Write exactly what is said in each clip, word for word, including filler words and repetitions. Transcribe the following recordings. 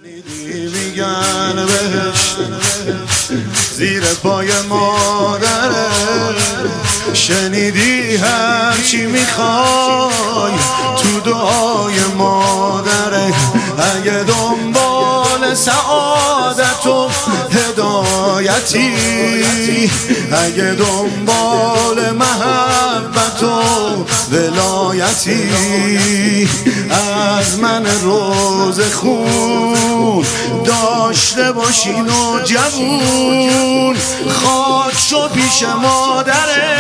شنیدی میگن بهشت زیر پای مادره، شنیدی هرچی میخوای تو دعای مادره. اگه دنبال سعادت و هدایتی، اگه دنبال محبت و ولایتی، از من روز خون داشته باشین و جوون خاک شو پیش مادره.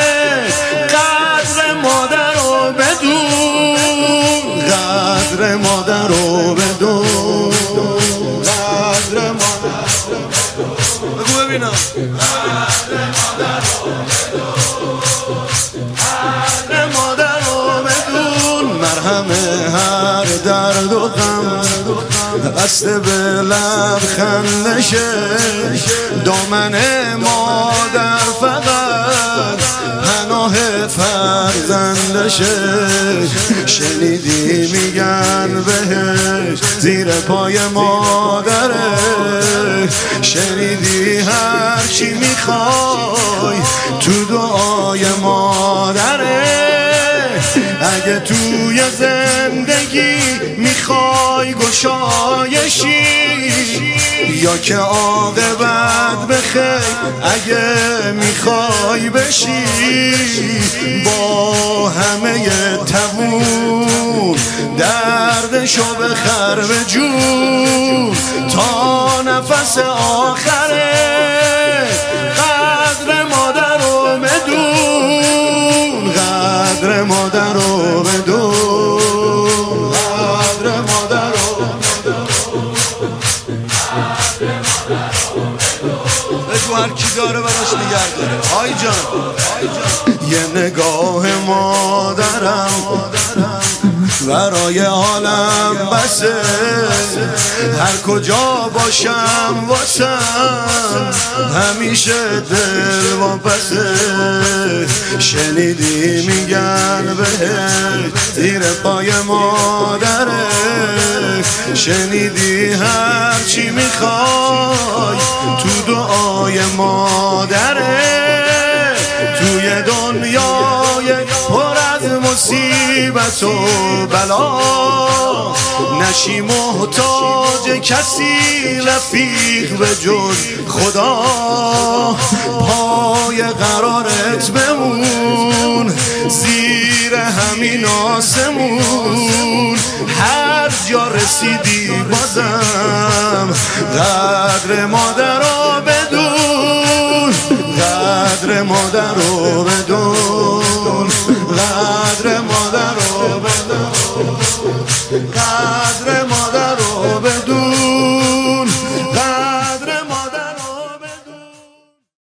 قدر مادر رو بدون، قدر مادر رو بدون، قدر مادر بگو ببینم، قدر مادر رو بدون، قدر مادر رو بدون. مرهم هر درد و غم بسته به لبخندشه، دامن مادر فقط پناه فرزندشه. شنیدی میگن بهش زیر پای مادره، شنیدی هرچی میخوای تو دعای مادره. اگه توی زندگی میخوای گشایشی یا که عاقبت بخیر، اگه میخوای بشی با همه تبون دردشو بخر به جون تا نفس آخره. قدر مادر رو بدون، قدر مادر رو بدون، قدر مادر رو بگو هر کی داره براش نگه داره. آی جان یه نگاه مادرم برای عالم بسه، هر کجا باشم واسم همیشه دل واپسه. شنیدی میگن بهش زیر پای مادره، شنیدی هرچی میخوای تو دعای مادره. توی دنیای پر از مصیبت و بلا نشی محتاج کسی رفیق به جز خدا. پای قرارت بمون زیر همین آسمون، هر جا رسیدی بازم قدر مادر رو بدون، قدر مادر رو